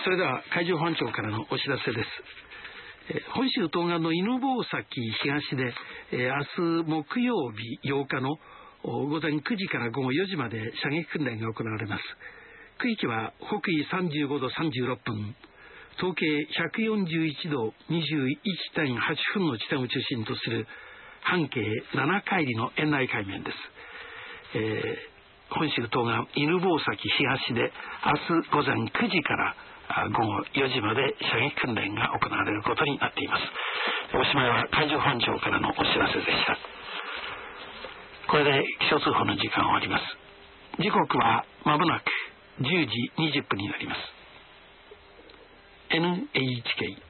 それでは海上保安庁からのお知らせです。本州東岸の犬吠埼東で、明日木曜日8日の午前9時から午後4時まで射撃訓練が行われます。区域は北緯35度36分、東経141度 21.8 分の地点を中心とする半径7海里の円内海面です。本州東岸犬吠埼東で明日午前9時から午後4時まで射撃訓練が行われることになっています。おしまいは海上保安庁からのお知らせでした。これで気象通報の時間を終わります。時刻はまもなく10時20分になります。NHK